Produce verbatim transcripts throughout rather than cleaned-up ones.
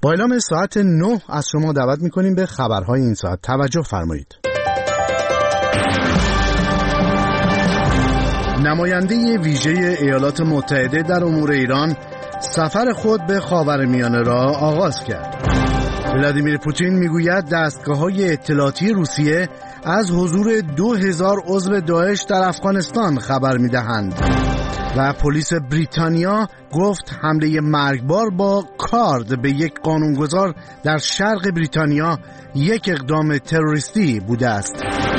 با اعلام ساعت نه از شما دعوت می‌کنیم به خبرهای این ساعت. توجه فرمایید. نماینده ویژه ایالات متحده در امور ایران سفر خود به خاورمیانه را آغاز کرد. ولادیمیر پوتین میگوید دستگاه‌های اطلاعاتی روسیه از حضور دو هزار عضو داعش در افغانستان خبر می‌دهند. و پلیس بریتانیا گفت حمله مرگبار با کارد به یک قانونگذار در شرق بریتانیا یک اقدام تروریستی بوده است.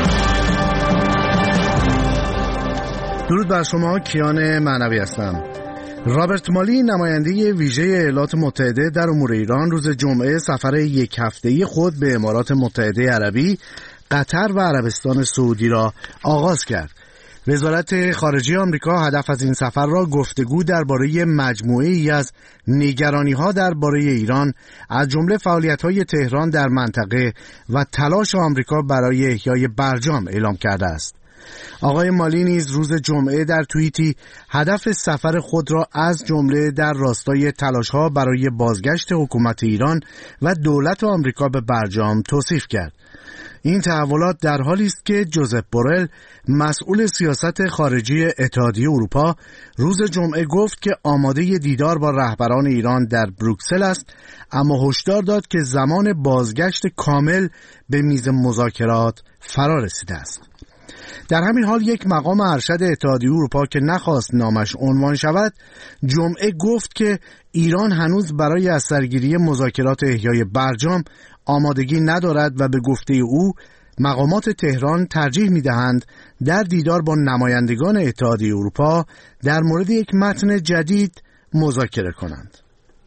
درود بر شما، کیان معنوی هستم. رابرت مالی نماینده ویژه ایالات متحده در امور ایران روز جمعه سفر یک هفته‌ای خود به امارات متحده عربی، قطر و عربستان سعودی را آغاز کرد. وزارت خارجه آمریکا هدف از این سفر را گفتگو درباره مجموعه‌ای از نگرانی‌ها درباره ایران، از جمله فعالیت‌های تهران در منطقه و تلاش آمریکا برای احیای برجام اعلام کرده است. آقای مالی نیز روز جمعه در توییتی هدف سفر خود را از جمله در راستای تلاش‌ها برای بازگشت حکومت ایران و دولت آمریکا به برجام توصیف کرد. این تحولات در حالی است که جوزف بورل مسئول سیاست خارجی اتحادیه اروپا روز جمعه گفت که آماده دیدار با رهبران ایران در بروکسل است، اما هشدار داد که زمان بازگشت کامل به میز مذاکرات فرا رسیده است. در همین حال یک مقام ارشد اتحادیه اروپا که نخواست نامش عنوان شود، جمعه گفت که ایران هنوز برای از سرگیری مذاکرات احیای برجام آمادگی ندارد و به گفته او مقامات تهران ترجیح می‌دهند در دیدار با نمایندگان اتحادیه اروپا در مورد یک متن جدید مذاکره کنند.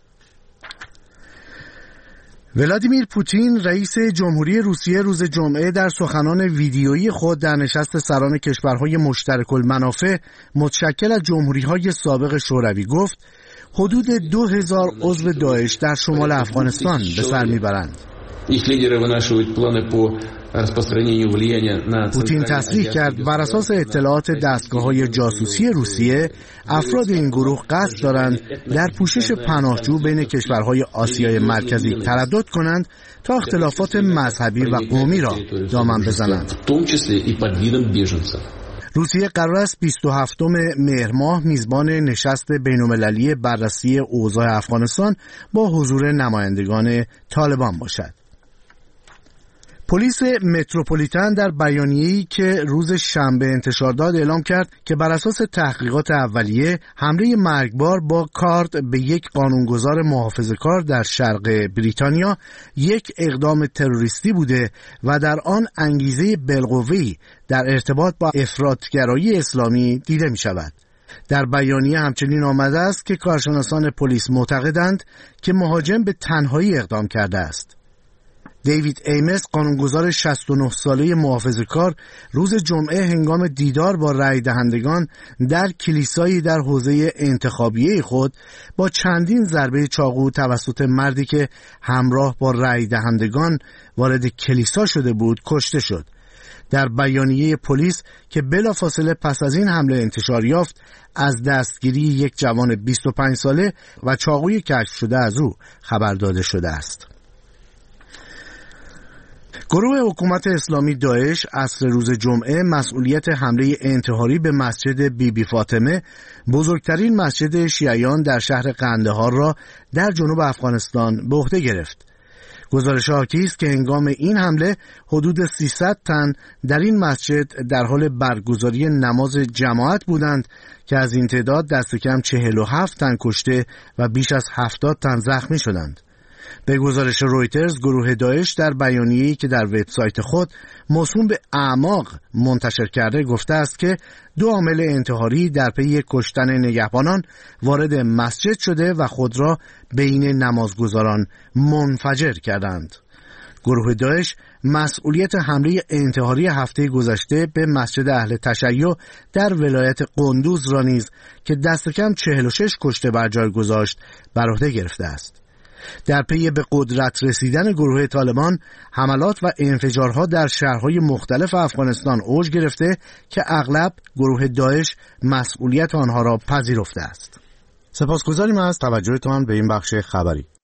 ولادیمیر پوتین رئیس جمهوری روسیه روز جمعه در سخنان ویدیویی خود در نشست سران کشورهای مشترک المنافع متشکل از جمهوری‌های سابق شوروی گفت حدود دو هزار عضو داعش در شمال افغانستان به سر میبرند. پوتین تصریح کرد بر اساس اطلاعات دستگاه‌های جاسوسی روسیه افراد این گروه قصد دارند در پوشش پناهجو بین کشورهای آسیای مرکزی تردد کنند تا اختلافات مذهبی و قومی را دامن بزنند. روسیه قرار است بیست و هفتم مهر ماه میزبان نشست بین‌المللی بررسی اوضاع افغانستان با حضور نمایندگان طالبان باشد. پلیس متروپولیتن در بیانیه‌ای که روز شنبه انتشار داد اعلام کرد که بر اساس تحقیقات اولیه حمله مرگبار با کارد به یک قانونگذار محافظه‌کار در شرق بریتانیا یک اقدام تروریستی بوده و در آن انگیزه بالقوه‌ای در ارتباط با افراط‌گرایی اسلامی دیده می‌شود. در بیانیه همچنین آمده است که کارشناسان پلیس معتقدند که مهاجم به تنهایی اقدام کرده است. دیوید ایمس قانونگذار شصت و نه ساله محافظه‌کار روز جمعه هنگام دیدار با رای دهندگان در کلیسایی در حوزه انتخابیه خود با چندین ضربه چاقو توسط مردی که همراه با رای دهندگان وارد کلیسا شده بود کشته شد. در بیانیه پلیس که بلافاصله پس از این حمله انتشار یافت، از دستگیری یک جوان بیست و پنج ساله و چاقوی کشف شده از او خبر داده شده است. گروه حکومت اسلامی داعش عصر روز جمعه مسئولیت حمله انتحاری به مسجد بی بی فاطمه، بزرگترین مسجد شیعیان در شهر قندهار را در جنوب افغانستان به عهده گرفت. گزارش حاکی است که هنگام این حمله حدود سیصد تن در این مسجد در حال برگزاری نماز جماعت بودند که از این تعداد دست کم چهل و هفت تن کشته و بیش از هفتاد تن زخمی شدند. به گزارش رویترز، گروه داعش در بیانیه‌ای که در وبسایت خود موسوم به اعماق منتشر کرده گفته است که دو عامل انتحاری در پی کشتن نگهبانان وارد مسجد شده و خود را بین نمازگزاران منفجر کردند. گروه داعش مسئولیت حمله انتحاری هفته گذشته به مسجد اهل تشیع در ولایت قندوز را نیز که دست کم چهل و شش کشته بر جای گذاشت بر عهده گرفته است. در پی به قدرت رسیدن گروه طالبان، حملات و انفجارها در شهرهای مختلف افغانستان اوج گرفته که اغلب گروه داعش مسئولیت آنها را پذیرفته است. سپاسگزاریم از توجهتان به این بخش خبری.